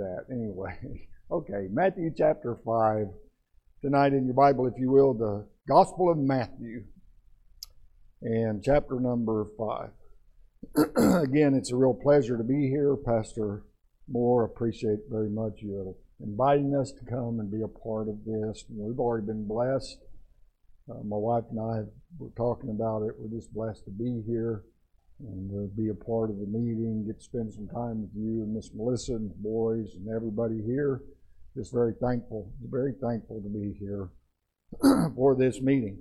that. Anyway, okay, Matthew chapter 5. Tonight in your Bible, if you will, the Gospel of Matthew and chapter number 5. Again, it's a real pleasure to be here. Pastor Moore, appreciate very much you inviting us to come and be a part of this. We've already been blessed. My wife and I were talking about it. We're just blessed to be here and be a part of the meeting, get to spend some time with you and Miss Melissa and the boys and everybody here. Just very thankful to be here for this meeting.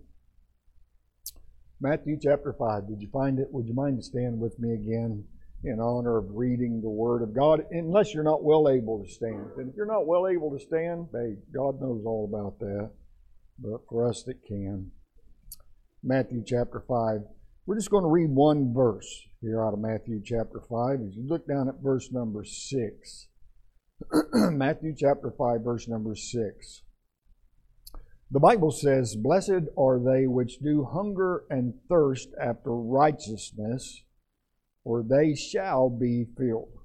Matthew chapter 5. Did you find it? Would you mind to stand with me again in honor of reading the Word of God? Unless you're not well able to stand. And if you're not well able to stand, hey, God knows all about that. But for us that can. Matthew chapter 5. We're just going to read one verse here out of Matthew chapter 5. As you look down at verse number 6. Matthew chapter 5, verse number 6. The Bible says, "Blessed are they which do hunger and thirst after righteousness, for they shall be filled."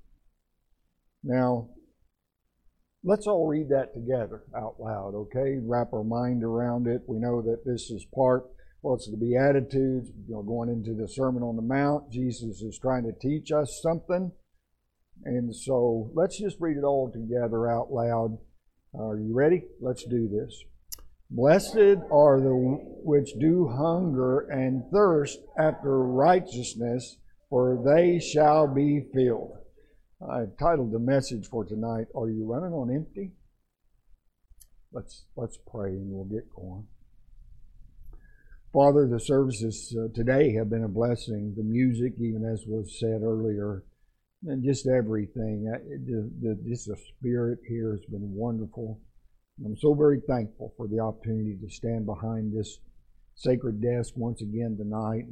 Now, let's all read that together out loud, okay? Wrap our mind around it. We know that this is it's the Beatitudes. Going into the Sermon on the Mount, Jesus is trying to teach us something. And so let's just read it all together out loud. Are you ready? Let's do this. Blessed are the which do hunger and thirst after righteousness, for they shall be filled. I titled the message for tonight, "Are you running on empty?" Let's pray and we'll get going. Father, the services today have been a blessing. The music, even as was said earlier, and just everything. Just the spirit here has been wonderful. I'm so very thankful for the opportunity to stand behind this sacred desk once again tonight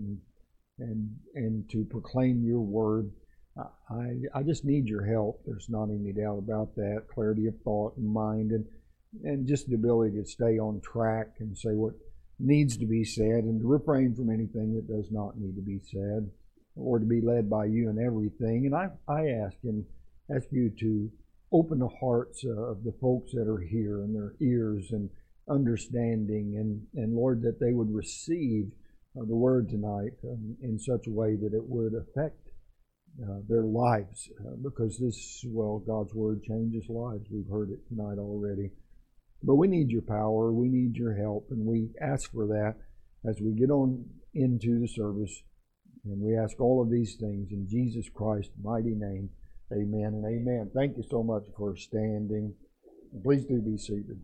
and to proclaim your word. I just need your help. There's not any doubt about that. Clarity of thought and mind and just the ability to stay on track and say what needs to be said and to refrain from anything that does not need to be said, or to be led by you in everything. And I ask you to open the hearts of the folks that are here and their ears and understanding, and Lord, that they would receive the word tonight in such a way that it would affect their lives, because God's word changes lives. We've heard it tonight already. But we need your power, we need your help, and we ask for that as we get on into the service. And we ask all of these things in Jesus Christ's mighty name. Amen and amen. Thank you so much for standing. Please do be seated.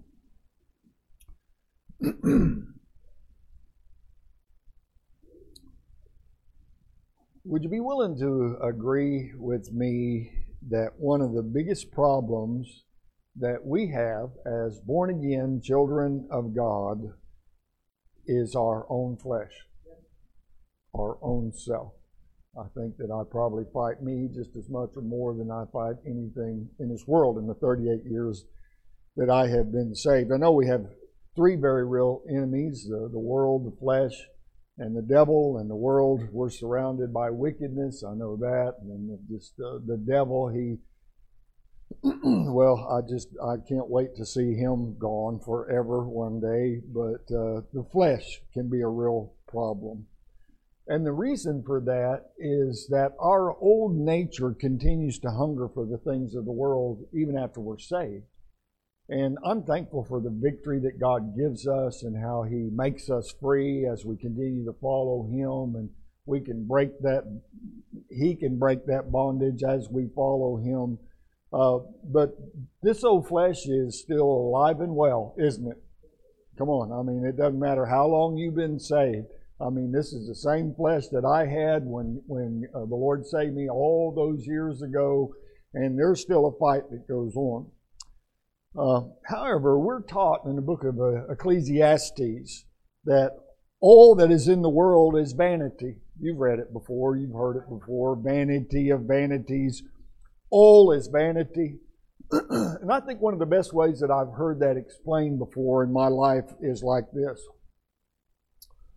Would you be willing to agree with me that one of the biggest problems that we have as born-again children of God is our own flesh? Our own self. I think that I probably fight me just as much or more than I fight anything in this world in the 38 years that I have been saved. I know we have three very real enemies, the world, the flesh, and the devil. And the world, we're surrounded by wickedness. I know that. And then just the devil, I can't wait to see him gone forever one day. But the flesh can be a real problem. And the reason for that is that our old nature continues to hunger for the things of the world even after we're saved. And I'm thankful for the victory that God gives us and how He makes us free as we continue to follow Him, and we can break that. He can break that bondage as we follow Him. But this old flesh is still alive and well, isn't it? Come on, I mean, it doesn't matter how long you've been saved. I mean, this is the same flesh that I had when the Lord saved me all those years ago, and there's still a fight that goes on. However, we're taught in the book of Ecclesiastes that all that is in the world is vanity. You've read it before, you've heard it before. Vanity of vanities. All is vanity. And I think one of the best ways that I've heard that explained before in my life is like this.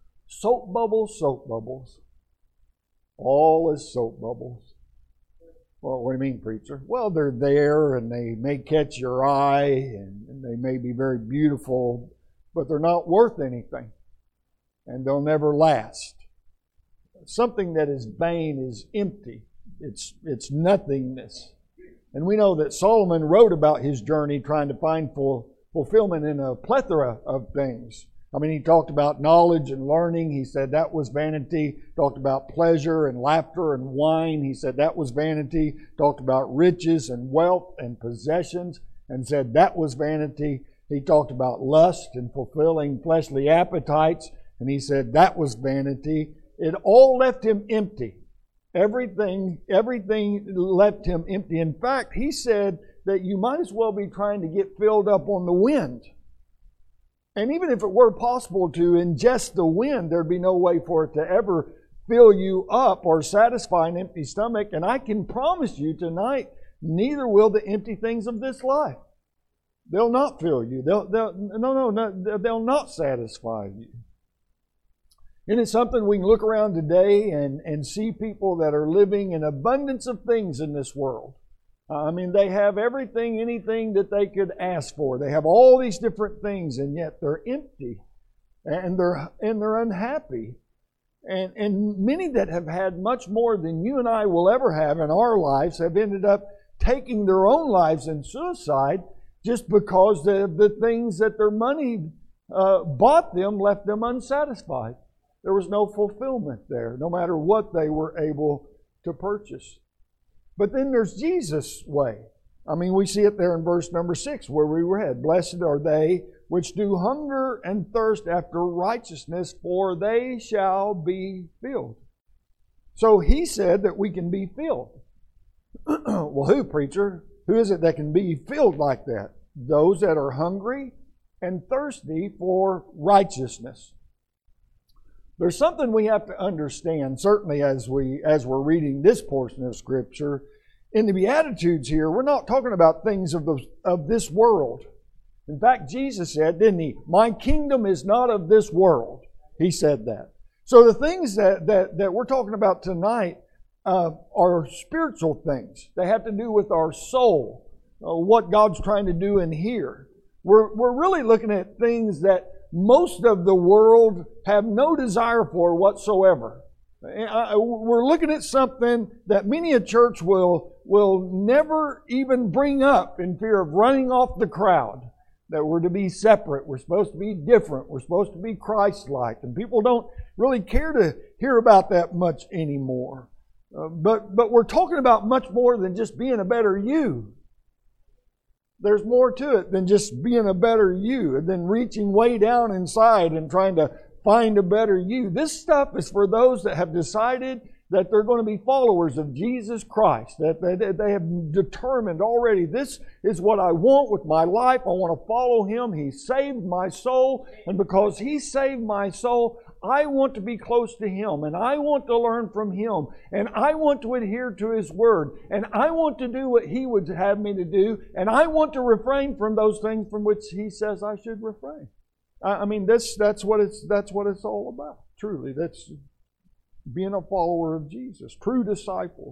Soap bubbles, soap bubbles. All is soap bubbles. Well, what do you mean, preacher? Well, they're there and they may catch your eye and they may be very beautiful, but they're not worth anything and they'll never last. Something that is vain is empty. It's nothingness. And we know that Solomon wrote about his journey trying to find fulfillment in a plethora of things. I mean, he talked about knowledge and learning. He said that was vanity. Talked about pleasure and laughter and wine. He said that was vanity. Talked about riches and wealth and possessions and said that was vanity. He talked about lust and fulfilling fleshly appetites, and he said that was vanity. It all left him empty. Everything left him empty. In fact, he said that you might as well be trying to get filled up on the wind. And even if it were possible to ingest the wind, there'd be no way for it to ever fill you up or satisfy an empty stomach. And I can promise you tonight, neither will the empty things of this life. They'll not fill you. They'll not satisfy you. And it's something we can look around today and see people that are living in abundance of things in this world. I mean, they have everything, anything that they could ask for. They have all these different things, and yet they're empty and they're unhappy. And many that have had much more than you and I will ever have in our lives have ended up taking their own lives in suicide just because the things that their money bought them left them unsatisfied. There was no fulfillment there, no matter what they were able to purchase. But then there's Jesus' way. I mean, we see it there in verse number 6 where we read, "Blessed are they which do hunger and thirst after righteousness, for they shall be filled." So he said that we can be filled. Well, who, preacher? Who is it that can be filled like that? Those that are hungry and thirsty for righteousness. There's something we have to understand, certainly as we're reading this portion of Scripture. In the Beatitudes here, we're not talking about things of this world. In fact, Jesus said, didn't He, "My kingdom is not of this world." He said that. So the things that we're talking about tonight are spiritual things. They have to do with our soul, what God's trying to do in here. We're really looking at things that most of the world have no desire for whatsoever. We're looking at something that many a church will never even bring up in fear of running off the crowd. That we're to be separate. We're supposed to be different. We're supposed to be Christ-like. And people don't really care to hear about that much anymore. But we're talking about much more than just being a better you. There's more to it than just being a better you and then reaching way down inside and trying to find a better you. This stuff is for those that have decided that they're going to be followers of Jesus Christ, that they have determined already, this is what I want with my life. I want to follow Him. He saved my soul, and because He saved my soul, I want to be close to Him, and I want to learn from Him, and I want to adhere to His Word, and I want to do what He would have me to do, and I want to refrain from those things from which He says I should refrain. I mean, that's what it's all about. Truly, that's being a follower of Jesus, true disciples.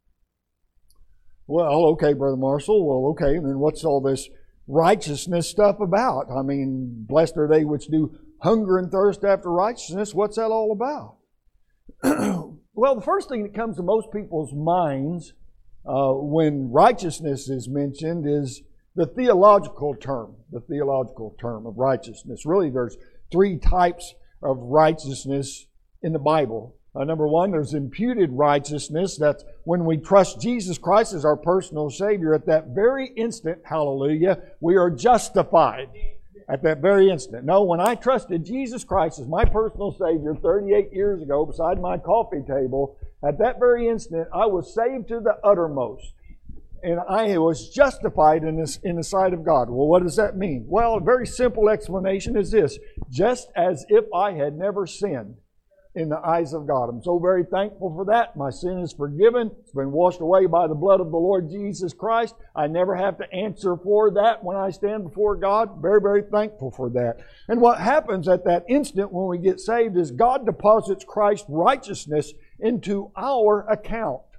Well, okay, Brother Marshall. Well, okay, and then what's all this righteousness stuff about? I mean, blessed are they which do hunger and thirst after righteousness. What's that all about? Well, the first thing that comes to most people's minds when righteousness is mentioned is the theological term of righteousness. Really, there's three types of righteousness in the Bible. Number one, there's imputed righteousness. That's when we trust Jesus Christ as our personal Savior. At that very instant, hallelujah, we are justified. At that very instant. No, when I trusted Jesus Christ as my personal Savior 38 years ago beside my coffee table, at that very instant, I was saved to the uttermost. And I was justified in the sight of God. Well, what does that mean? Well, a very simple explanation is this. Just as if I had never sinned in the eyes of God. I'm so very thankful for that. My sin is forgiven. It's been washed away by the blood of the Lord Jesus Christ. I never have to answer for that when I stand before God. Very, very thankful for that. And what happens at that instant when we get saved is God deposits Christ's righteousness into our account.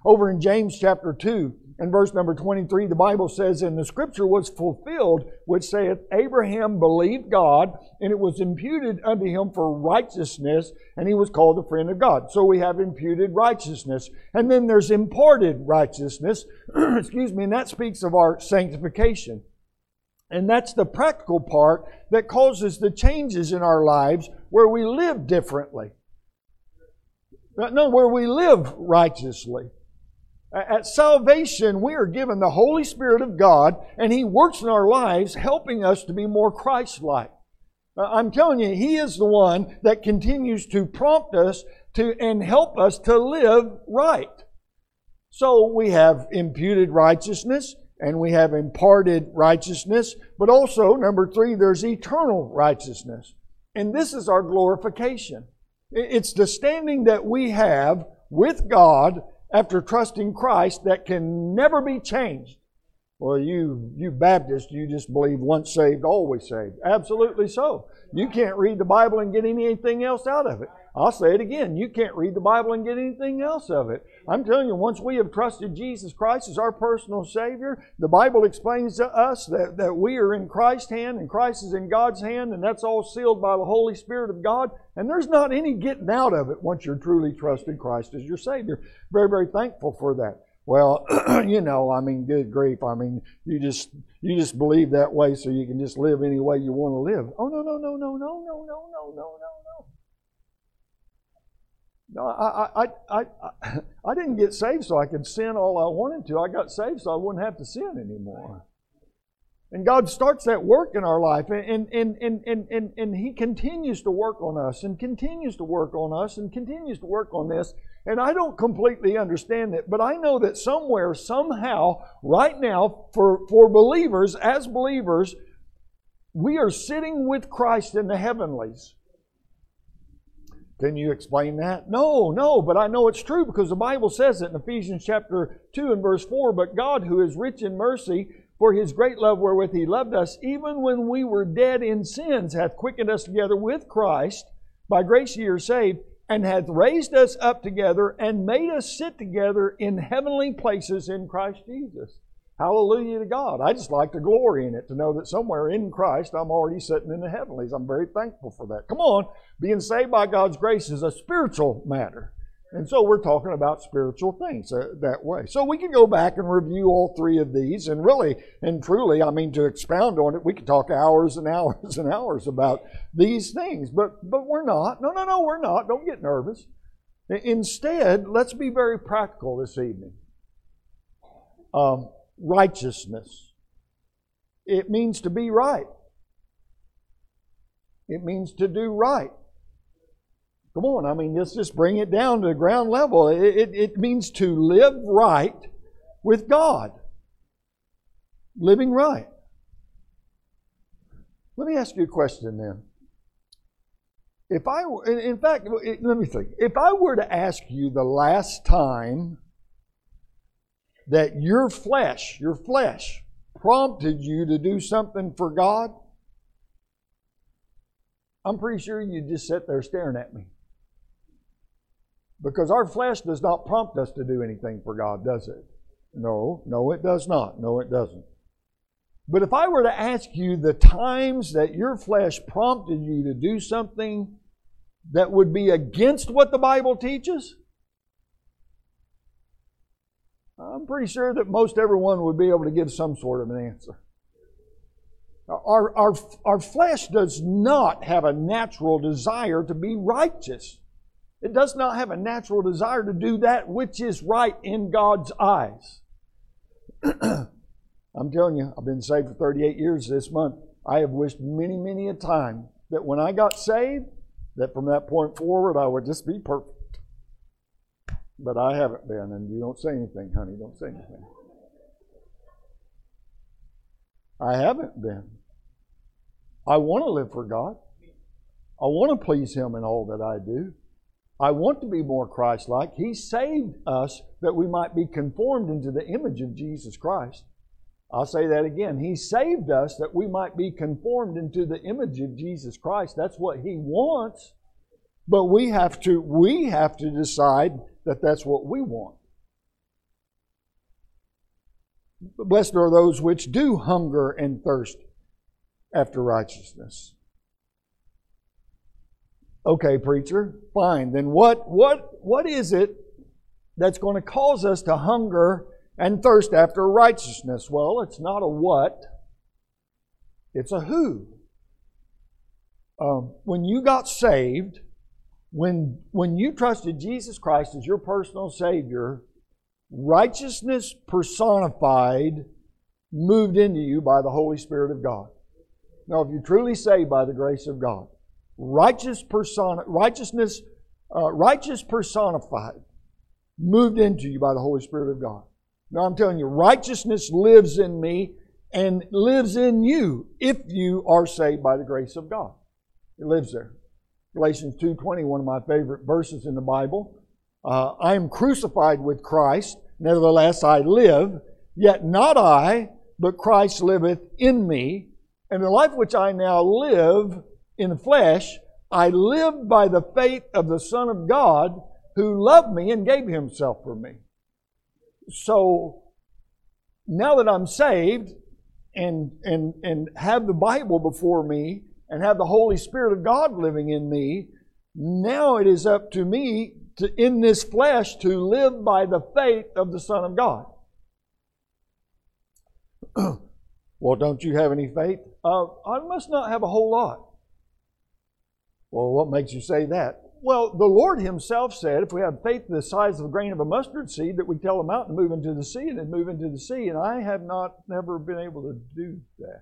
Over in James chapter 2 and verse number 23, the Bible says, "And the scripture was fulfilled, which saith, Abraham believed God, and it was imputed unto him for righteousness, and he was called the friend of God." So we have imputed righteousness. And then there's imparted righteousness, excuse me, and that speaks of our sanctification. And that's the practical part that causes the changes in our lives where we live differently. No, where we live righteously. At salvation, we are given the Holy Spirit of God, and He works in our lives, helping us to be more Christ-like. I'm telling you, He is the one that continues to prompt us to and help us to live right. So we have imputed righteousness, and we have imparted righteousness, but also, number 3, there's eternal righteousness. And this is our glorification. It's the standing that we have with God after trusting Christ that can never be changed. Well, you Baptists, you just believe once saved, always saved. Absolutely so. You can't read the Bible and get anything else out of it. I'll say it again. You can't read the Bible and get anything else of it. I'm telling you, once we have trusted Jesus Christ as our personal Savior, the Bible explains to us that we are in Christ's hand and Christ is in God's hand, and that's all sealed by the Holy Spirit of God. And there's not any getting out of it once you're truly trusting Christ as your Savior. Very, very thankful for that. Well, good grief. You just believe that way so you can just live any way you want to live. Oh, no. No, I didn't get saved so I could sin all I wanted to. I got saved so I wouldn't have to sin anymore. And God starts that work in our life, and He continues to work on us, and continues to work on us, and continues to work on this. And I don't completely understand it, but I know that somewhere, somehow, right now, for believers, as believers, we are sitting with Christ in the heavenlies. Can you explain that? No, but I know it's true because the Bible says it in Ephesians chapter 2 and verse 4, "But God, who is rich in mercy, for His great love wherewith He loved us, even when we were dead in sins, hath quickened us together with Christ. By grace ye are saved, and hath raised us up together, and made us sit together in heavenly places in Christ Jesus." Hallelujah to God. I just like to glory in it, to know that somewhere in Christ I'm already sitting in the heavenlies. I'm very thankful for that. Come on, being saved by God's grace is a spiritual matter. And so we're talking about spiritual things that way. So we can go back and review all 3 of these, and really and truly, to expound on it, we could talk hours and hours and hours about these things. But we're not. No, we're not. Don't get nervous. Instead, let's be very practical this evening. Righteousness. It means to be right. It means to do right. Come on, let's just bring it down to the ground level. It means to live right with God. Living right. Let me ask you a question then. Let me think. If I were to ask you the last time that your flesh prompted you to do something for God, I'm pretty sure you'd just sit there staring at me. Because our flesh does not prompt us to do anything for God, does it? No, it does not. No, it doesn't. But if I were to ask you the times that your flesh prompted you to do something that would be against what the Bible teaches, I'm pretty sure that most everyone would be able to give some sort of an answer. Our flesh does not have a natural desire to be righteous. It does not have a natural desire to do that which is right in God's eyes. I'm telling you, I've been saved for 38 years this month. I have wished many, many a time that when I got saved, that from that point forward I would just be perfect. But I haven't been, and you don't say anything, honey. Don't say anything. I haven't been. I want to live for God. I want to please Him in all that I do. I want to be more Christ-like. He saved us that we might be conformed into the image of Jesus Christ. I'll say that again. He saved us that we might be conformed into the image of Jesus Christ. That's what He wants. But we have to decide that that's what we want. Blessed are those which do hunger and thirst after righteousness. Okay, preacher, fine. Then what is it that's going to cause us to hunger and thirst after righteousness? Well, it's not a what, it's a who. When you got saved, when you trusted Jesus Christ as your personal Savior, righteousness personified moved into you by the Holy Spirit of God. Now, if you're truly saved by the grace of God, righteous personified moved into you by the Holy Spirit of God. Now, I'm telling you, righteousness lives in me and lives in you if you are saved by the grace of God. It lives there. Galatians 2:20, one of my favorite verses in the Bible. I am crucified with Christ, nevertheless I live, yet not I, but Christ liveth in me. And the life which I now live in the flesh, I live by the faith of the Son of God, who loved me and gave Himself for me. So, now that I'm saved and have the Bible before me, and have the Holy Spirit of God living in me, now it is up to me to, in this flesh, to live by the faith of the Son of God. Well, don't you have any faith? I must not have a whole lot. Well, what makes you say that? Well, the Lord Himself said, if we have faith the size of a grain of a mustard seed, that we tell a mountain to move into the sea, and it'd move into the sea. And I have never been able to do that.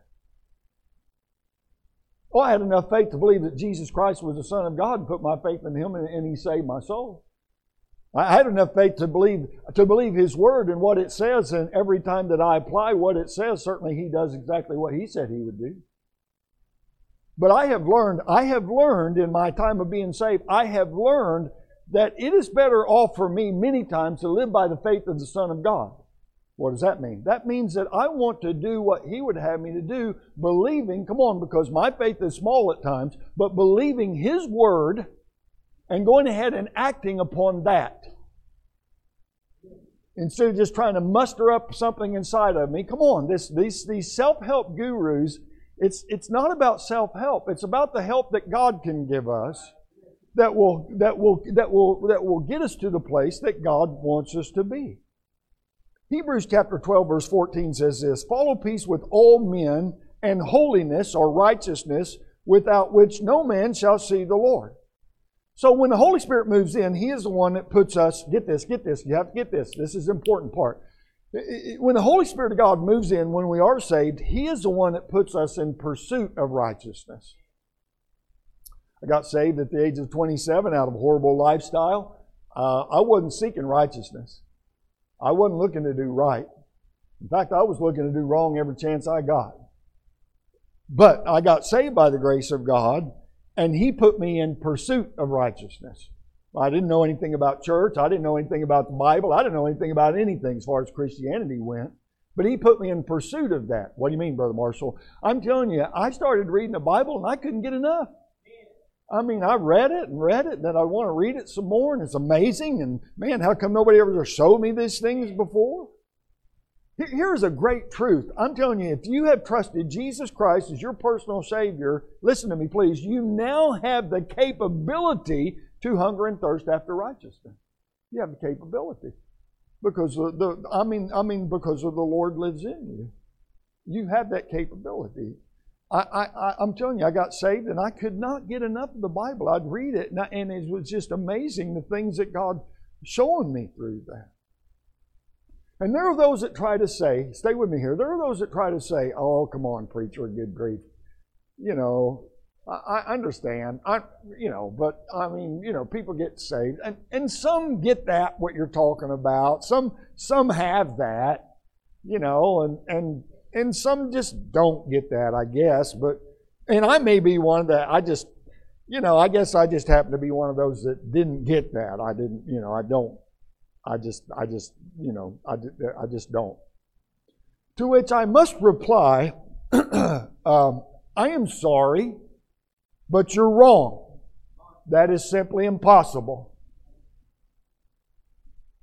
Oh, I had enough faith to believe that Jesus Christ was the Son of God and put my faith in Him, and He saved my soul. I had enough faith to believe His Word and what it says, and every time that I apply what it says, certainly He does exactly what He said He would do. But I have learned in my time of being saved, I have learned that it is better off for me many times to live by the faith of the Son of God. What does that mean? That means that I want to do what He would have me to do, believing, come on, because my faith is small at times, but believing His Word and going ahead and acting upon that. Instead of just trying to muster up something inside of me. Come on, these self-help gurus, it's not about self-help. It's about the help that God can give us that will get us to the place that God wants us to be. Hebrews chapter 12 verse 14 says this, follow peace with all men and holiness or righteousness, without which no man shall see the Lord. So when the Holy Spirit moves in, He is the one that puts us, get this, you have to get this. This is the important part. When the Holy Spirit of God moves in, when we are saved, He is the one that puts us in pursuit of righteousness. I got saved at the age of 27 out of a horrible lifestyle. I wasn't seeking righteousness. I wasn't looking to do right. In fact, I was looking to do wrong every chance I got. But I got saved by the grace of God, and He put me in pursuit of righteousness. I didn't know anything about church. I didn't know anything about the Bible. I didn't know anything about anything as far as Christianity went. But He put me in pursuit of that. What do you mean, Brother Marshall? I'm telling you, I started reading the Bible and I couldn't get enough. I mean, I read it, and then I want to read it some more, and it's amazing. And man, how come nobody ever showed me these things before? Here's a great truth. I'm telling you, if you have trusted Jesus Christ as your personal Savior, listen to me please, you now have the capability to hunger and thirst after righteousness. You have the capability. Because because of the Lord lives in you. You have that capability. I'm telling you, I got saved and I could not get enough of the Bible. I'd read it and it was just amazing the things that God showing me through that. And there are those that try to say, stay with me here, there are those that try to say, oh, come on, preacher, good grief. You know, I understand, but I mean, people get saved. And some get that, what you're talking about. Some have that, and some just don't get that, I guess. And I may be one that I guess I just happen to be one of those that didn't get that. I didn't, I just don't. To which I must reply, I am sorry, but you're wrong. That is simply impossible.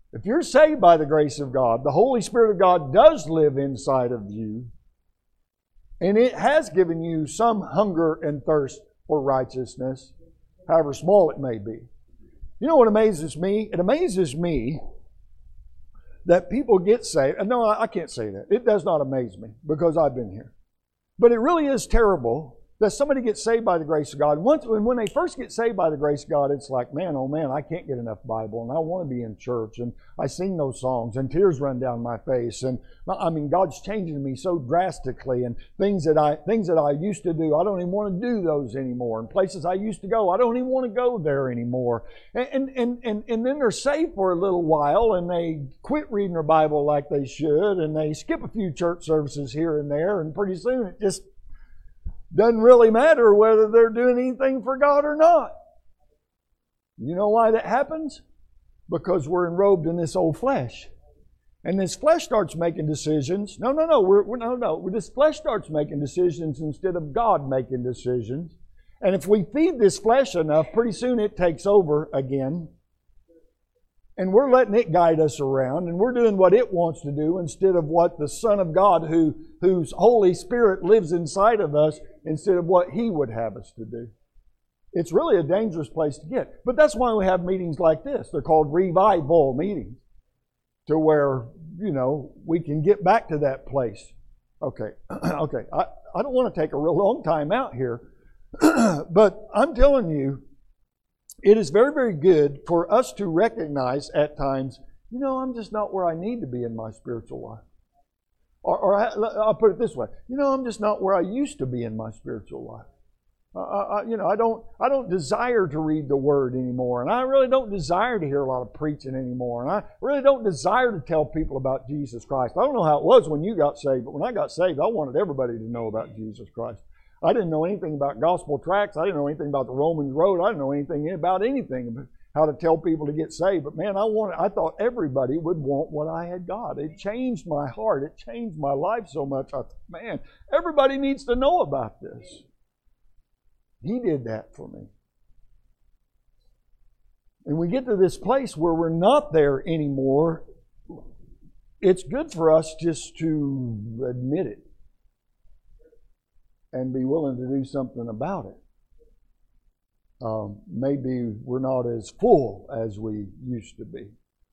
If you're saved by the grace of God, the Holy Spirit of God does live inside of you, and it has given you some hunger and thirst for righteousness, however small it may be. You know what amazes me? It amazes me that people get saved. No, I can't say that. It does not amaze me because I've been here. But it really is terrible that somebody gets saved by the grace of God. When they first get saved by the grace of God, it's like, man, oh man, I can't get enough Bible, and I want to be in church, and I sing those songs, and tears run down my face, and I mean, God's changing me so drastically, and things that I used to do, I don't even want to do those anymore, and places I used to go, I don't even want to go there anymore, and then they're saved for a little while, and they quit reading their Bible like they should, and they skip a few church services here and there, and pretty soon it just doesn't really matter whether they're doing anything for God or not. You know why that happens? Because we're enrobed in this old flesh. And this flesh starts making decisions. No. This flesh starts making decisions instead of God making decisions. And if we feed this flesh enough, pretty soon it takes over again. And we're letting it guide us around, and we're doing what it wants to do instead of what the Son of God, whose Holy Spirit lives inside of us, instead of what He would have us to do. It's really a dangerous place to get. But that's why we have meetings like this. They're called revival meetings, to where, we can get back to that place. Okay. I don't want to take a real long time out here, but I'm telling you, it is very, very good for us to recognize at times, I'm just not where I need to be in my spiritual life. Or I'll put it this way, I'm just not where I used to be in my spiritual life. I don't desire to read the Word anymore, and I really don't desire to hear a lot of preaching anymore, and I really don't desire to tell people about Jesus Christ. I don't know how it was when you got saved, but when I got saved, I wanted everybody to know about Jesus Christ. I didn't know anything about gospel tracts. I didn't know anything about the Romans Road. I didn't know anything about how to tell people to get saved. But man, I thought everybody would want what I had got. It changed my heart. It changed my life so much. I thought, man, everybody needs to know about this. He did that for me. And we get to this place where we're not there anymore. It's good for us just to admit it and be willing to do something about it. Maybe we're not as full as we used to be.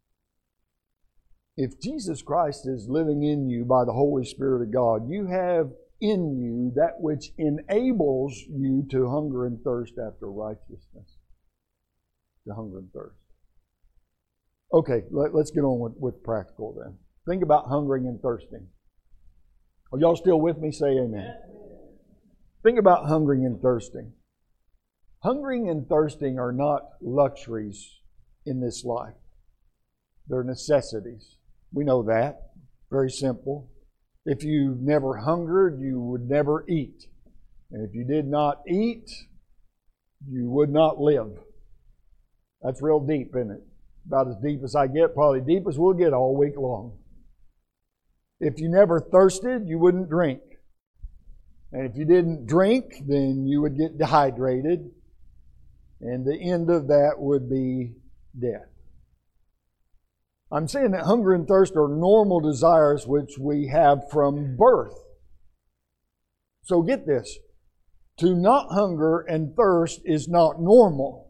If Jesus Christ is living in you by the Holy Spirit of God, you have in you that which enables you to hunger and thirst after righteousness. To hunger and thirst. Okay, let's get on with practical then. Think about hungering and thirsting. Are y'all still with me? Say amen. Think about hungering and thirsting. Hungering and thirsting are not luxuries in this life. They're necessities. We know that. Very simple. If you never hungered, you would never eat. And if you did not eat, you would not live. That's real deep, isn't it? About as deep as I get, probably deep as we'll get all week long. If you never thirsted, you wouldn't drink. And if you didn't drink, then you would get dehydrated. And the end of that would be death. I'm saying that hunger and thirst are normal desires which we have from birth. So get this. To not hunger and thirst is not normal.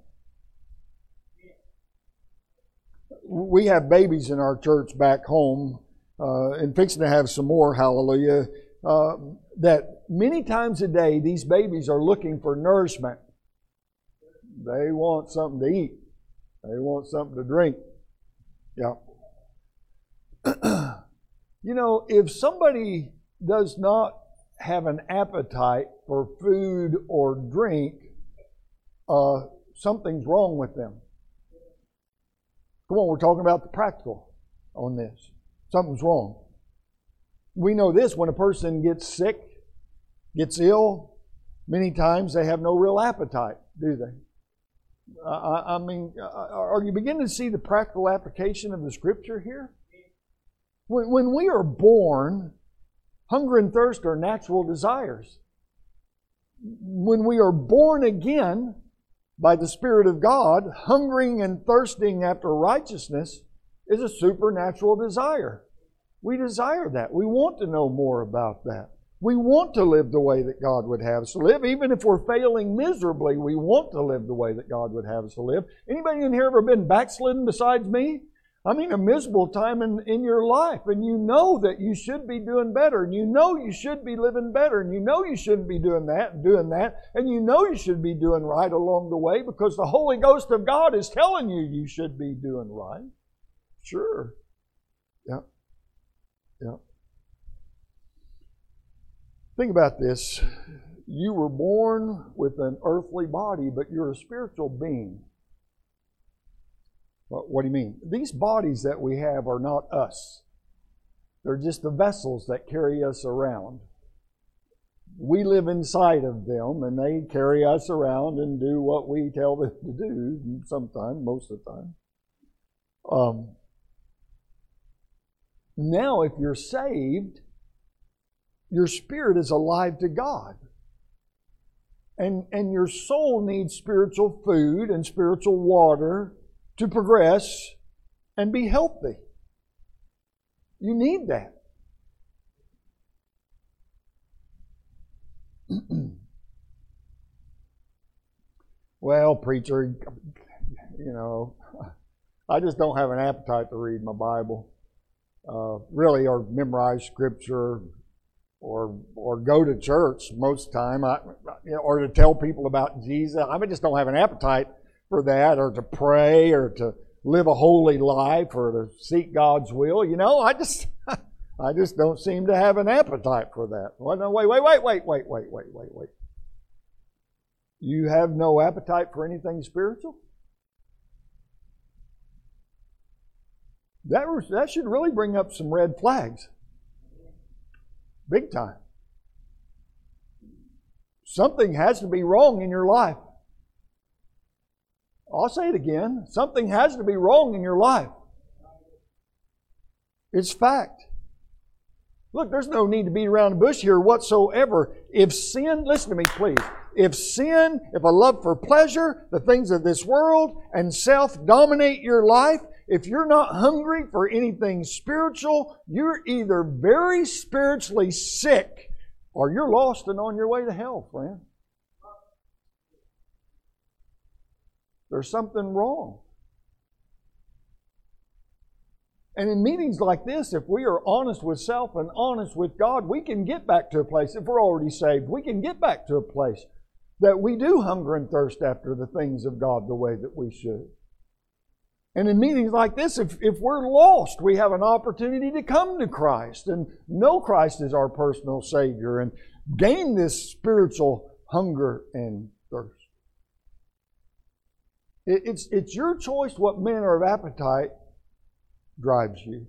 We have babies in our church back home, and fixing to have some more, hallelujah, that many times a day these babies are looking for nourishment. They want something to eat. They want something to drink. Yeah. If somebody does not have an appetite for food or drink, something's wrong with them. Come on, we're talking about the practical on this. Something's wrong. We know this, when a person gets sick, gets ill, many times they have no real appetite, do they? Are you beginning to see the practical application of the Scripture here? When we are born, hunger and thirst are natural desires. When we are born again by the Spirit of God, hungering and thirsting after righteousness is a supernatural desire. We desire that. We want to know more about that. We want to live the way that God would have us to live. Even if we're failing miserably, we want to live the way that God would have us to live. Anybody in here ever been backslidden besides me? I mean, a miserable time in your life, and you know that you should be doing better, and you know you should be living better, and you know you shouldn't be doing that, and you know you should be doing right along the way because the Holy Ghost of God is telling you you should be doing right. Sure. Yeah. Yeah. Think about this. You were born with an earthly body, but you're a spiritual being. What do you mean? These bodies that we have are not us. They're just the vessels that carry us around. We live inside of them, and they carry us around and do what we tell them to do sometimes, most of the time. Now, if you're saved, your spirit is alive to God. And your soul needs spiritual food and spiritual water to progress and be healthy. You need that. Well, preacher, I just don't have an appetite to read my Bible, really, or memorize Scripture, or go to church most of the time, or to tell people about Jesus. I just don't have an appetite for that, or to pray, or to live a holy life, or to seek God's will. I just don't seem to have an appetite for that. Well, no, wait. You have no appetite for anything spiritual? That should really bring up some red flags. Big time. Something has to be wrong in your life. I'll say it again. Something has to be wrong in your life. It's fact. Look, there's no need to beat around the bush here whatsoever. If sin, listen to me please, if a love for pleasure, the things of this world, and self dominate your life, if you're not hungry for anything spiritual, you're either very spiritually sick or you're lost and on your way to hell, friend. There's something wrong. And in meetings like this, if we are honest with self and honest with God, we can get back to a place, if we're already saved, we can get back to a place that we do hunger and thirst after the things of God the way that we should. And in meetings like this, if we're lost, we have an opportunity to come to Christ and know Christ as our personal Savior and gain this spiritual hunger and thirst. It's your choice what manner of appetite drives you.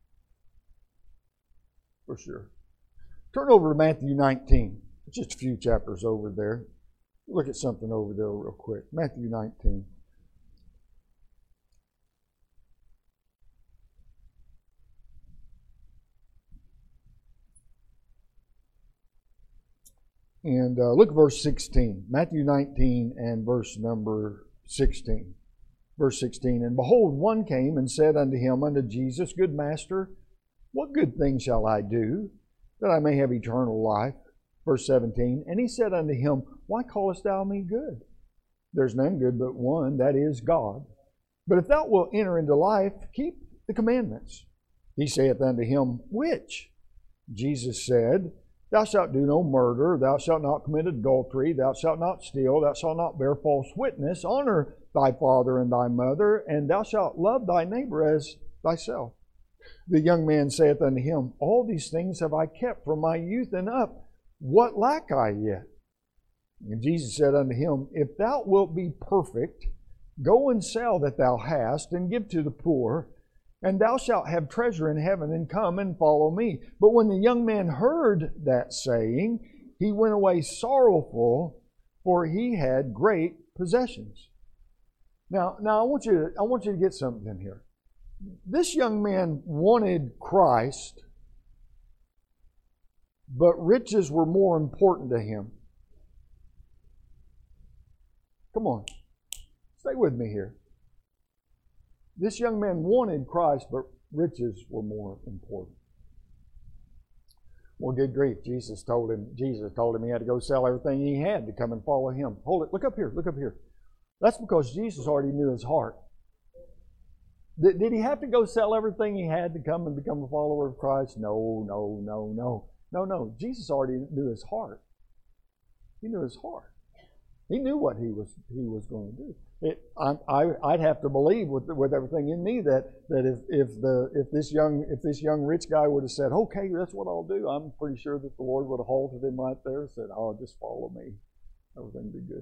For sure. Turn over to Matthew 19. Just a few chapters over there. Look at something over there real quick. Matthew 19. And look at verse 16. Matthew 19 and verse number 16. Verse 16. And behold, one came and said unto him, unto Jesus, Good Master, what good thing shall I do, that I may have eternal life? Verse 17. And he said unto him, Why callest thou me good? There's none good but one, that is God. But if thou wilt enter into life, keep the commandments. He saith unto him, Which? Jesus said, Thou shalt do no murder, thou shalt not commit adultery, thou shalt not steal, thou shalt not bear false witness, honor thy father and thy mother, and thou shalt love thy neighbor as thyself. The young man saith unto him, All these things have I kept from my youth and up. What lack I yet? And Jesus said unto him, If thou wilt be perfect, go and sell that thou hast, and give to the poor, and thou shalt have treasure in heaven, and come and follow me. But when the young man heard that saying, he went away sorrowful, for he had great possessions. Now I want you to get something in here. This young man wanted Christ, but riches were more important to him. Come on, stay with me here. This young man wanted Christ, but riches were more important. Well, good grief. Jesus told him he had to go sell everything he had to come and follow him. Hold it. Look up here. Look up here. That's because Jesus already knew his heart. Did he have to go sell everything he had to come and become a follower of Christ? No. Jesus already knew his heart. He knew his heart. He knew what he was going to do. I'd have to believe with everything in me that if this young rich guy would have said, "Okay, that's what I'll do," I'm pretty sure that the Lord would have halted him right there and said, "Oh, just follow me. Everything will be good."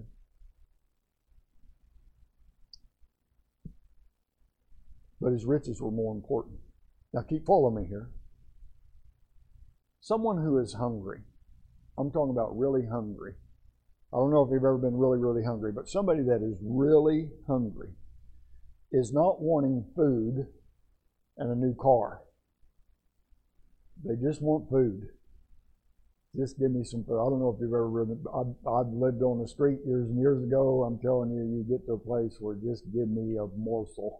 But his riches were more important. Now keep following me here. Someone who is hungry. I'm talking about really hungry. I don't know if you've ever been really, really hungry, but somebody that is really hungry is not wanting food and a new car. They just want food. Just give me some food. I don't know if you've ever ridden. I've lived on the street years and years ago. I'm telling you, you get to a place where just give me a morsel.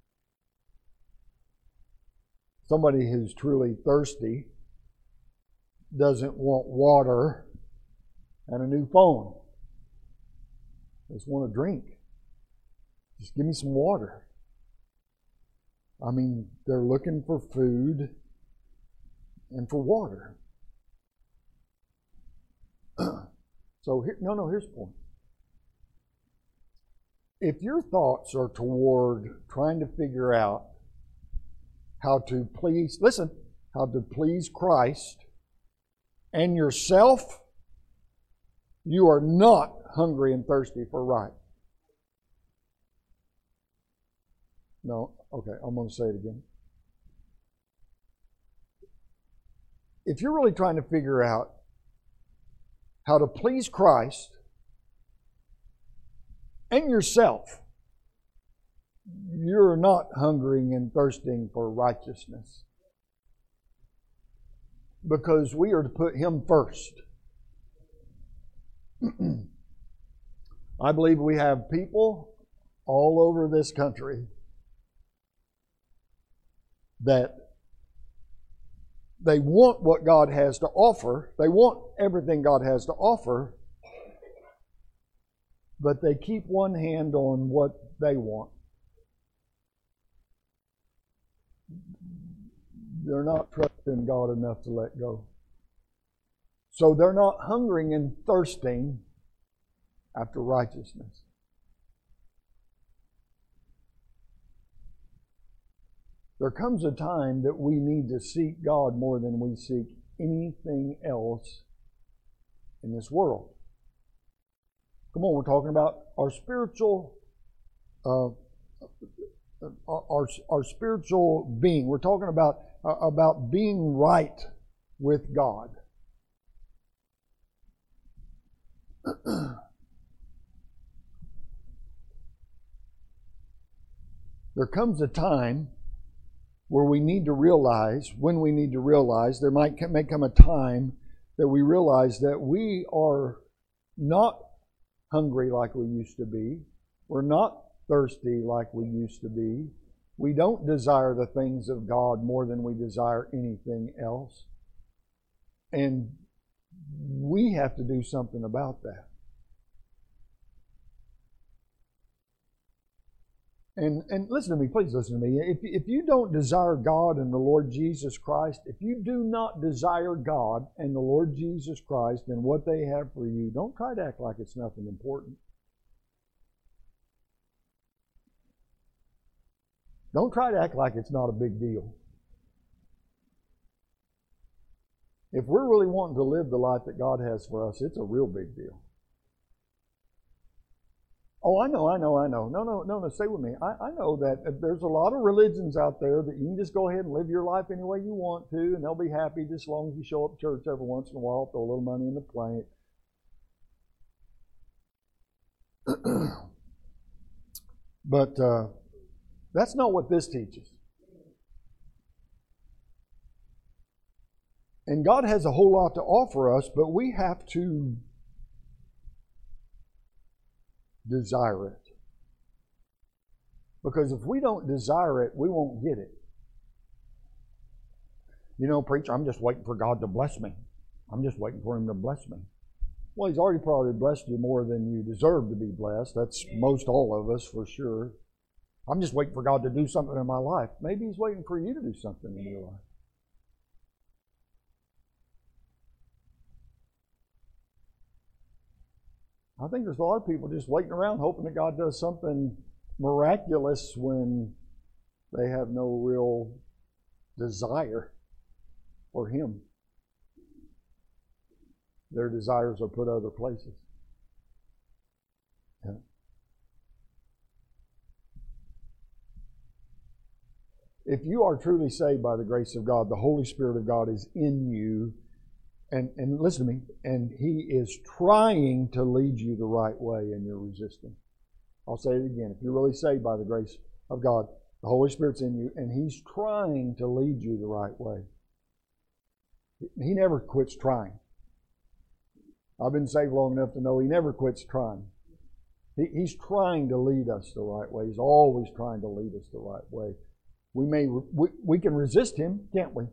Somebody who's truly thirsty doesn't want water and a new phone. They just want a drink. Just give me some water. I mean, they're looking for food and for water. So here's the point. If your thoughts are toward trying to figure out how to please Christ and yourself, you are not hungry and thirsty for right. No, okay, I'm going to say it again. If you're really trying to figure out how to please Christ and yourself, you're not hungering and thirsting for righteousness. Because we are to put Him first. I believe we have people all over this country that they want what God has to offer. They want everything God has to offer, but they keep one hand on what they want. They're not trusting God enough to let go. So they're not hungering and thirsting after righteousness. There comes a time that we need to seek God more than we seek anything else in this world. Come on, we're talking about our spiritual our spiritual being. We're talking about being right with God. There comes a time where we need to realize, there may come a time that we realize that we are not hungry like we used to be. We're not thirsty like we used to be. We don't desire the things of God more than we desire anything else. And we have to do something about that. And listen to me, please listen to me. If you don't desire God and the Lord Jesus Christ, if you do not desire God and the Lord Jesus Christ and what they have for you, don't try to act like it's nothing important. Don't try to act like it's not a big deal. If we're really wanting to live the life that God has for us, it's a real big deal. Oh, I know. No, stay with me. I know that there's a lot of religions out there that you can just go ahead and live your life any way you want to, and they'll be happy just as long as you show up to church every once in a while, throw a little money in the plate. But that's not what this teaches. And God has a whole lot to offer us, but we have to desire it. Because if we don't desire it, we won't get it. You know, preacher, I'm just waiting for God to bless me. I'm just waiting for Him to bless me. Well, He's already probably blessed you more than you deserve to be blessed. That's most all of us for sure. I'm just waiting for God to do something in my life. Maybe He's waiting for you to do something in your life. I think there's a lot of people just waiting around hoping that God does something miraculous when they have no real desire for Him. Their desires are put other places. Yeah. If you are truly saved by the grace of God, the Holy Spirit of God is in you. And listen to me, and He is trying to lead you the right way, and you're resisting. I'll say it again. If you're really saved by the grace of God, the Holy Spirit's in you, and He's trying to lead you the right way. He never quits trying. I've been saved long enough to know He never quits trying. He's trying to lead us the right way. He's always trying to lead us the right way. We can resist Him, can't we?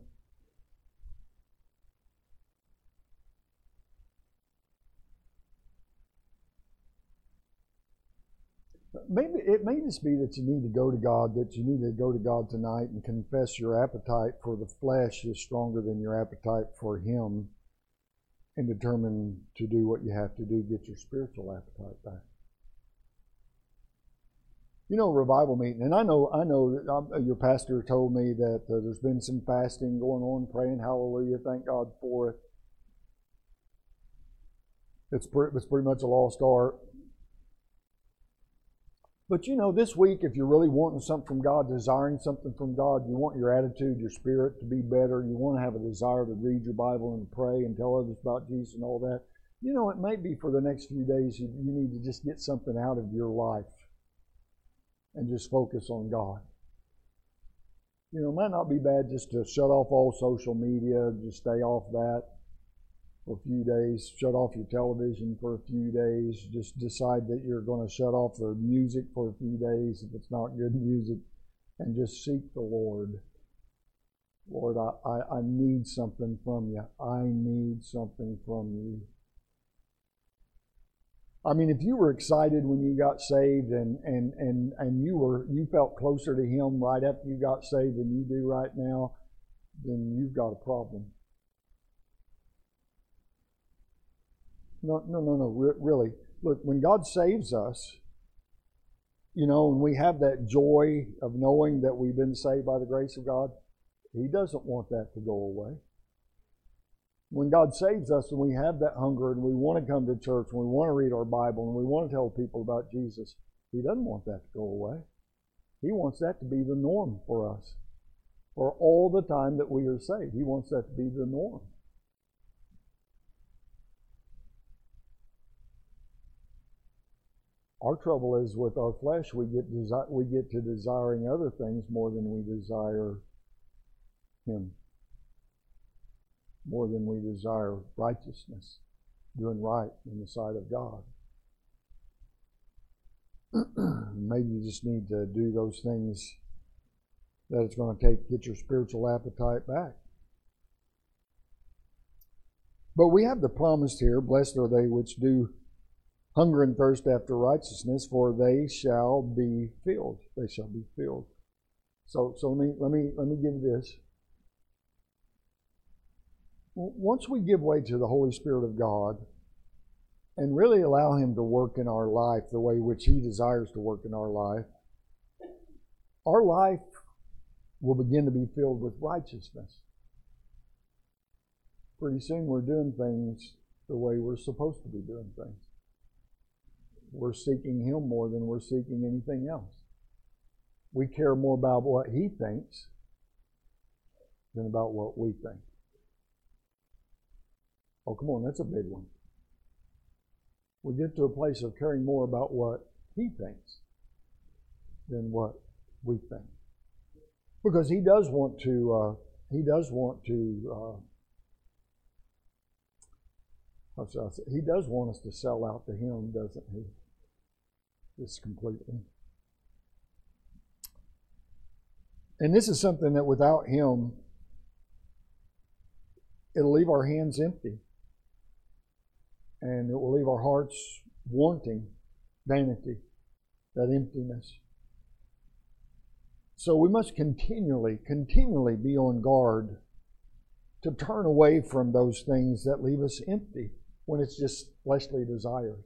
Maybe it may just be that you need to go to God, tonight and confess your appetite for the flesh is stronger than your appetite for Him, and determine to do what you have to do, get your spiritual appetite back. You know, revival meeting, and I know that your pastor told me that there's been some fasting going on, praying, hallelujah, thank God for it. It's pretty much a lost art. But you know, this week, if you're really wanting something from God, desiring something from God, you want your attitude, your spirit to be better, you want to have a desire to read your Bible and pray and tell others about Jesus and all that, you know, it may be for the next few days you need to just get something out of your life and just focus on God. You know, it might not be bad just to shut off all social media, just stay off that for a few days, shut off your television for a few days, just decide that you're going to shut off the music for a few days if it's not good music, and just seek the Lord. Lord, I need something from you. I need something from you. I mean, if you were excited when you got saved and you felt closer to Him right after you got saved than you do right now, then you've got a problem. No, really. Look, when God saves us, you know, and we have that joy of knowing that we've been saved by the grace of God, He doesn't want that to go away. When God saves us and we have that hunger and we want to come to church and we want to read our Bible and we want to tell people about Jesus, He doesn't want that to go away. He wants that to be the norm for us. For all the time that we are saved, He wants that to be the norm. Our trouble is with our flesh, we get to desiring other things more than we desire Him, more than we desire righteousness, doing right in the sight of God. Maybe you just need to do those things that it's going to take to get your spiritual appetite back. But we have the promise here, blessed are they which do hunger and thirst after righteousness, for they shall be filled. They shall be filled. So let me give you this. Once we give way to the Holy Spirit of God and really allow Him to work in our life the way which He desires to work in our life will begin to be filled with righteousness. Pretty soon we're doing things the way we're supposed to be doing things. We're seeking Him more than we're seeking anything else. We care more about what He thinks than about what we think. Oh, come on, that's a big one. We get to a place of caring more about what He thinks than what we think. Because He does want to He does want us to sell out to Him, doesn't He? Just completely. And this is something that without Him, it'll leave our hands empty. And it will leave our hearts wanting vanity, that emptiness. So we must continually be on guard to turn away from those things that leave us empty when it's just fleshly desires.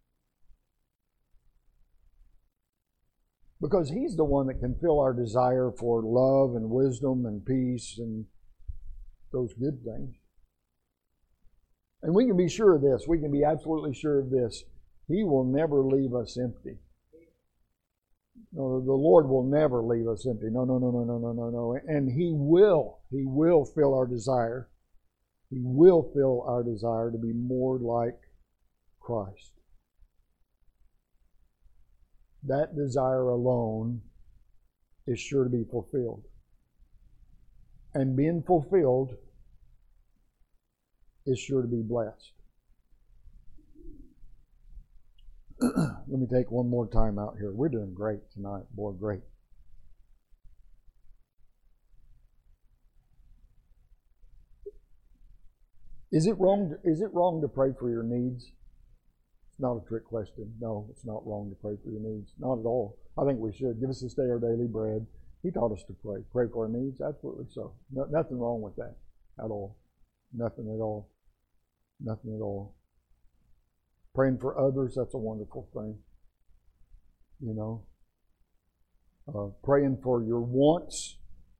Because He's the one that can fill our desire for love and wisdom and peace and those good things. And we can be sure of this. We can be absolutely sure of this. He will never leave us empty. No, the Lord will never leave us empty. No. And He will fill our desire. He will fill our desire to be more like Christ. That desire alone is sure to be fulfilled. And being fulfilled is sure to be blessed. Let me take one more time out here. We're doing great tonight. Boy, great. Is it wrong to pray for your needs? It's not a trick question. No, it's not wrong to pray for your needs. Not at all. I think we should. Give us this day our daily bread. He taught us to pray. Pray for our needs? Absolutely so. Nothing wrong with that at all. Nothing at all. Nothing at all. Praying for others, that's a wonderful thing. You know. Praying for your wants.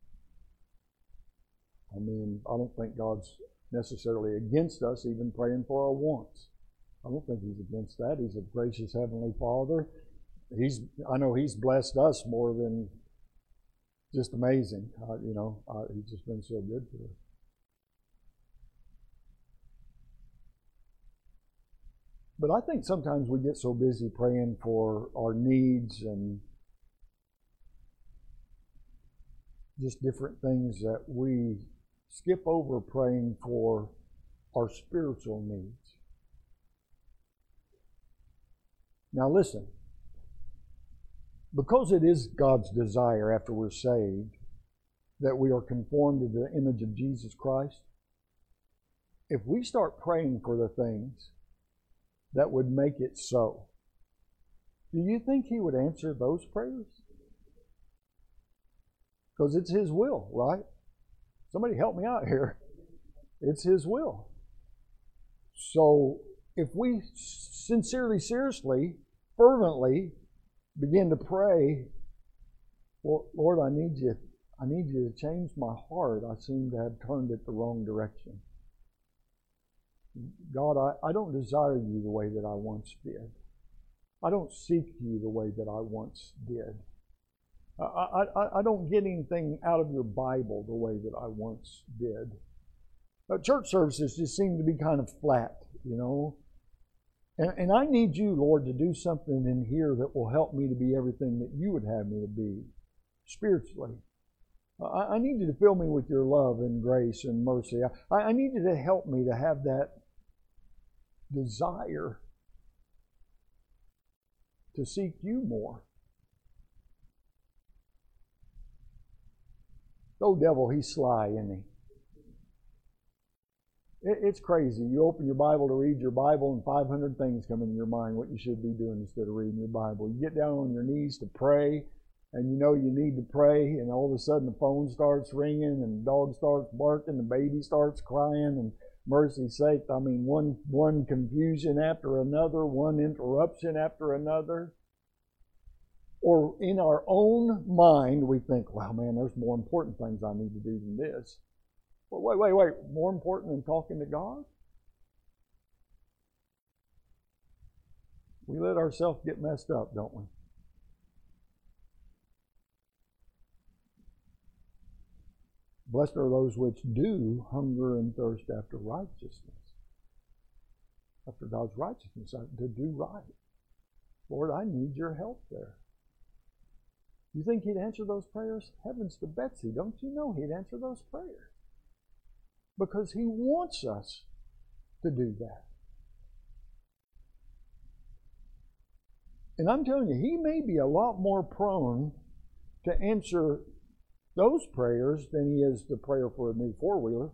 I mean, I don't think God's necessarily against us even praying for our wants. I don't think He's against that. He's a gracious Heavenly Father. I know He's blessed us more than just amazing. He's just been so good to us. But I think sometimes we get so busy praying for our needs and just different things that we skip over praying for our spiritual needs. Now listen, because it is God's desire after we're saved that we are conformed to the image of Jesus Christ, if we start praying for the things that would make it so, do you think He would answer those prayers? Because it's His will, right? Somebody help me out here. It's His will. So if we sincerely, seriously, fervently begin to pray, well, Lord, I need you to change my heart. I seem to have turned it the wrong direction. God, I don't desire you the way that I once did. I don't seek you the way that I once did. I don't get anything out of your Bible the way that I once did. Church services just seem to be kind of flat, you know. And I need you, Lord, to do something in here that will help me to be everything that you would have me to be spiritually. I need you to fill me with your love and grace and mercy. I need you to help me to have that desire to seek you more. Oh, devil, he's sly, isn't he? It's crazy. You open your Bible to read your Bible and 500 things come into your mind what you should be doing instead of reading your Bible. You get down on your knees to pray, and you know you need to pray, and all of a sudden the phone starts ringing, and the dog starts barking, the baby starts crying, and mercy's sake, I mean, one confusion after another, one interruption after another. Or in our own mind, we think, wow, man, there's more important things I need to do than this. Well, wait, more important than talking to God? We let ourselves get messed up, don't we? Blessed are those which do hunger and thirst after righteousness. After God's righteousness, to do right. Lord, I need your help there. You think He'd answer those prayers? Heavens to Betsy, don't you know He'd answer those prayers? Because He wants us to do that. And I'm telling you, He may be a lot more prone to answer those prayers than he is the prayer for a new four-wheeler.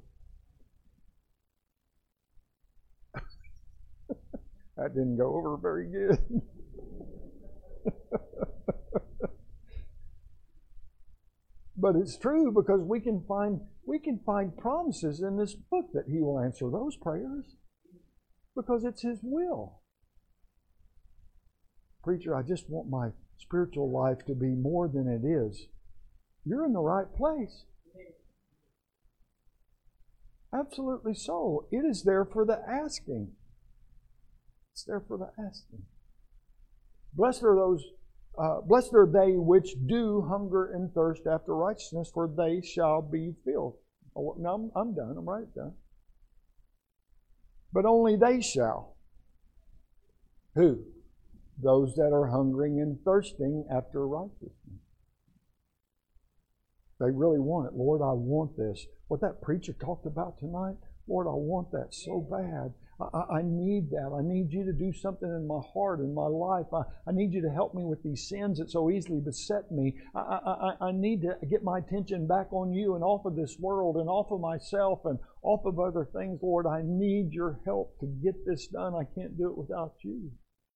That didn't go over very good. But it's true, because we can find promises in this book that he will answer those prayers because it's his will. Preacher, I just want my spiritual life to be more than it is. You're in the right place. Absolutely so. It is there for the asking. It's there for the asking. Blessed are they which do hunger and thirst after righteousness, for they shall be filled. Oh, no, I'm done. I'm right done. But only they shall. Who? Those that are hungering and thirsting after righteousness. They really want it. Lord, I want this. What that preacher talked about tonight, Lord, I want that so bad. I need that. I need you to do something in my heart, in my life. I need you to help me with these sins that so easily beset me. I need to get my attention back on you and off of this world and off of myself and off of other things. Lord, I need your help to get this done. I can't do it without you.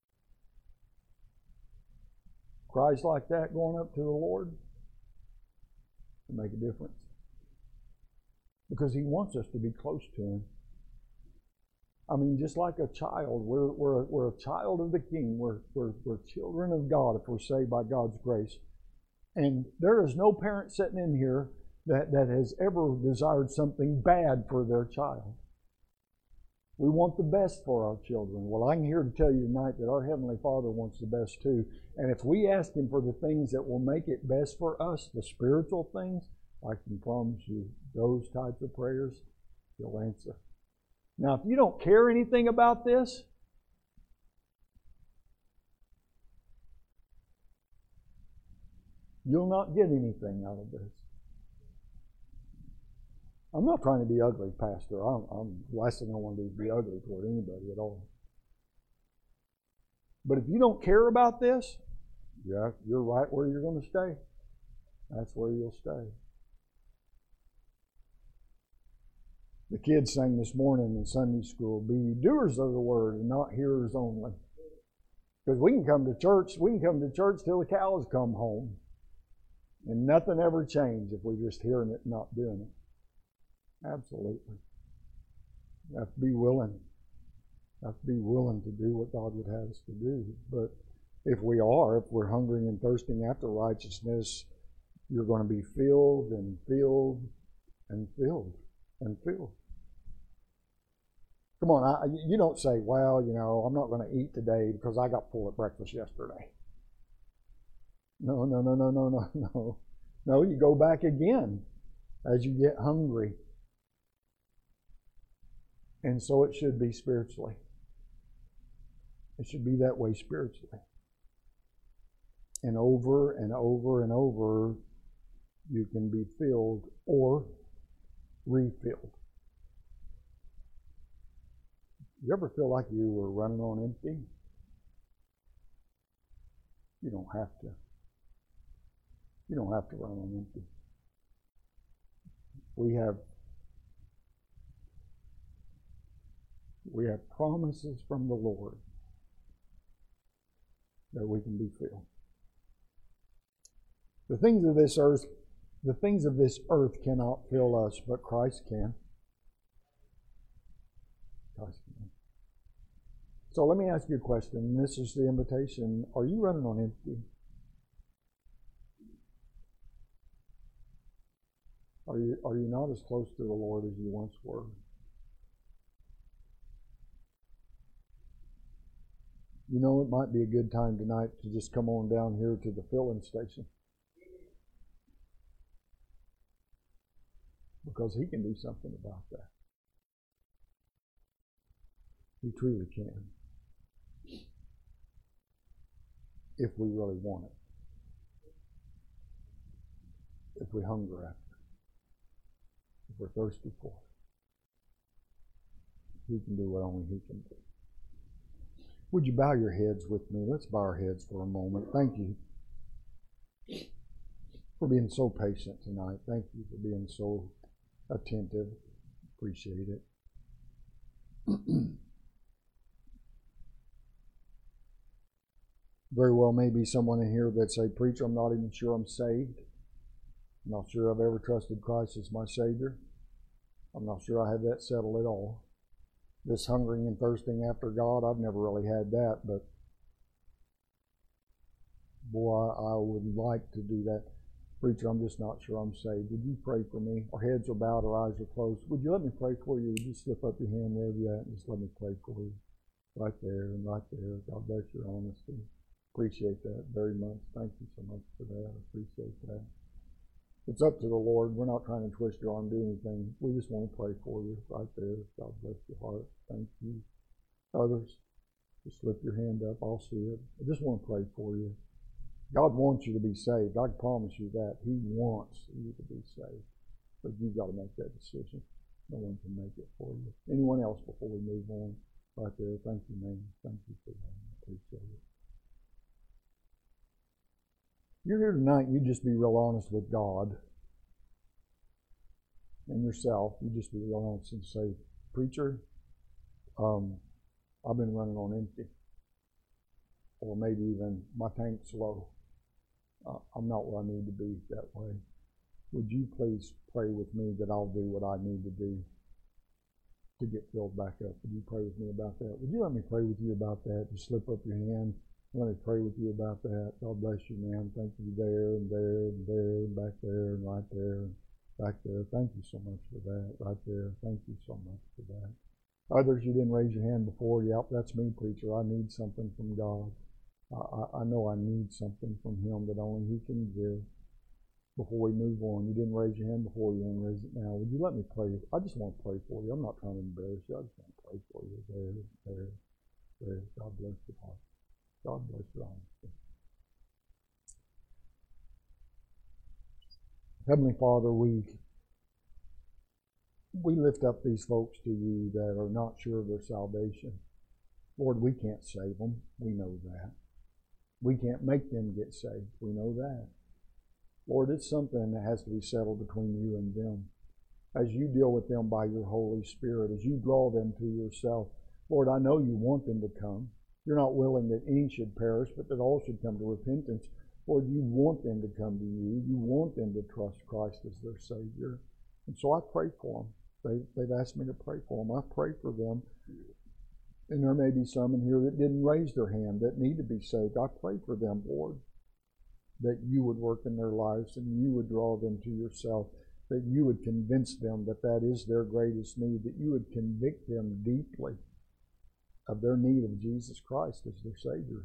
Cries like that going up to the Lord to make a difference. Because he wants us to be close to him. I mean, just like a child, we're a child of the King. We're children of God if we're saved by God's grace. And there is no parent sitting in here that has ever desired something bad for their child. We want the best for our children. Well, I'm here to tell you tonight that our Heavenly Father wants the best too. And if we ask him for the things that will make it best for us, the spiritual things, I can promise you those types of prayers, he'll answer. Now, if you don't care anything about this, you'll not get anything out of this. I'm not trying to be ugly, Pastor. The last thing I want to do is be ugly toward anybody at all. But if you don't care about this, yeah, you're right where you're going to stay. That's where you'll stay. The kids sang this morning in Sunday school, be doers of the word and not hearers only. Because we can come to church till the cows come home. And nothing ever changes if we're just hearing it and not doing it. Absolutely. You have to be willing. You have to be willing to do what God would have us to do. But if we're hungering and thirsting after righteousness, you're going to be filled and filled and filled and filled. Come on, you don't say, well, I'm not going to eat today because I got full at breakfast yesterday. No. No, you go back again as you get hungry. And so it should be spiritually. It should be that way spiritually. And over and over and over, you can be filled or refilled. You ever feel like you were running on empty? You don't have to. You don't have to run on empty. We have promises from the Lord that we can be filled. The things of this earth cannot fill us, but Christ can. Christ can. So let me ask you a question, and this is the invitation. Are you running on empty? Are you not as close to the Lord as you once were? It might be a good time tonight to just come on down here to the filling station. Because he can do something about that. He truly can. If we really want it. If we hunger after it. If we're thirsty for it. He can do what only he can do. Would you bow your heads with me? Let's bow our heads for a moment. Thank you. for being so patient tonight. Thank you for being so attentive. Appreciate it. Very well may be someone in here that say, "Preacher, I'm not even sure I'm saved. I'm not sure I've ever trusted Christ as my Savior. I'm not sure I have that settled at all. This hungering and thirsting after God, I've never really had that, but boy, I would like to do that. Preacher, I'm just not sure I'm saved. Would you pray for me?" Our heads are bowed, our eyes are closed. Would you let me pray for you? Would you slip up your hand wherever you're at and just let me pray for you? Right there and right there. God bless your honesty. Appreciate that very much. Thank you so much for that. I appreciate that. It's up to the Lord. We're not trying to twist your arm, do anything. We just want to pray for you right there. God bless your heart. Thank you. Others, just slip your hand up. I'll see it. I just want to pray for you. God wants you to be saved. I can promise you that. He wants you to be saved. But you've got to make that decision. No one can make it for you. Anyone else before we move on? Right there. Thank you, man. Thank you for that. I appreciate it. You're here tonight and you just be real honest with God and yourself. You just be real honest and say, "Preacher, I've been running on empty." Or maybe even, "My tank's low. I'm not where I need to be that way. Would you please pray with me that I'll do what I need to do to get filled back up?" Would you pray with me about that? Would you let me pray with you about that? Just slip up your hand. Let me pray with you about that. God bless you, man. Thank you there and there and there and back there and right there and back there. Thank you so much for that. Right there. Thank you so much for that. Others, you didn't raise your hand before. Yep, that's me, preacher. I need something from God. I know I need something from Him that only He can give. Before we move on, you didn't raise your hand before. You want to raise it now. Would you let me pray? I just want to pray for you. I'm not trying to embarrass you. I just want to pray for you. There. God bless your heart. God bless your honesty. Heavenly Father, we lift up these folks to you that are not sure of their salvation. Lord, we can't save them. We know that. We can't make them get saved. We know that. Lord, it's something that has to be settled between you and them. As you deal with them by your Holy Spirit, as you draw them to yourself, Lord, I know you want them to come. You're not willing that any should perish, but that all should come to repentance. Lord, you want them to come to you. You want them to trust Christ as their Savior. And so I pray for them. They've asked me to pray for them. I pray for them. And there may be some in here that didn't raise their hand that need to be saved. I pray for them, Lord, that you would work in their lives and you would draw them to yourself, that you would convince them that that is their greatest need, that you would convict them deeply of their need of Jesus Christ as their Savior.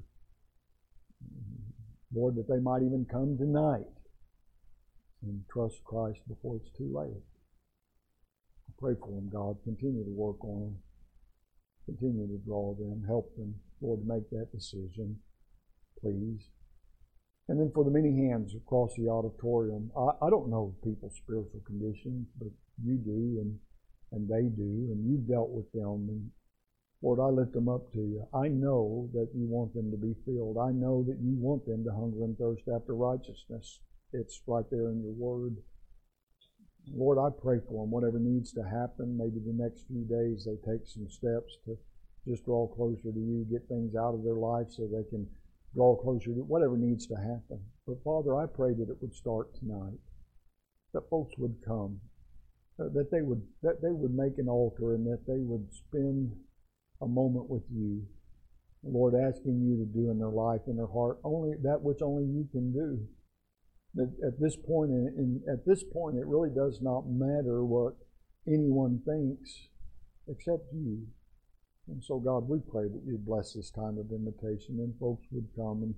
Lord, that they might even come tonight and trust Christ before it's too late. I pray for them, God. Continue to work on them. Continue to draw them. Help them, Lord, to make that decision, please. And then for the many hands across the auditorium, I don't know people's spiritual conditions, but you do, and they do, and you've dealt with them. And Lord, I lift them up to you. I know that you want them to be filled. I know that you want them to hunger and thirst after righteousness. It's right there in your word. Lord, I pray for them. Whatever needs to happen, maybe the next few days they take some steps to just draw closer to you, get things out of their life so they can draw closer to whatever needs to happen. But Father, I pray that it would start tonight, that folks would come, that they would make an altar and that they would spend a moment with you, Lord, asking you to do in their life, in their heart, only that which only you can do. At this point, it really does not matter what anyone thinks except you. And so, God, we pray that you'd bless this time of invitation and folks would come and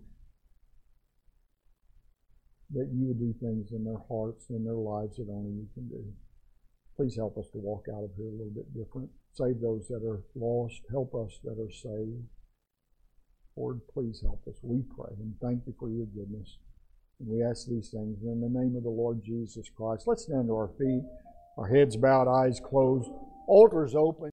that you would do things in their hearts and their lives that only you can do. Please help us to walk out of here a little bit different. Save those that are lost. Help us that are saved. Lord, please help us. We pray and thank you for your goodness. And we ask these things in the name of the Lord Jesus Christ. Let's stand to our feet, our heads bowed, eyes closed, altars open.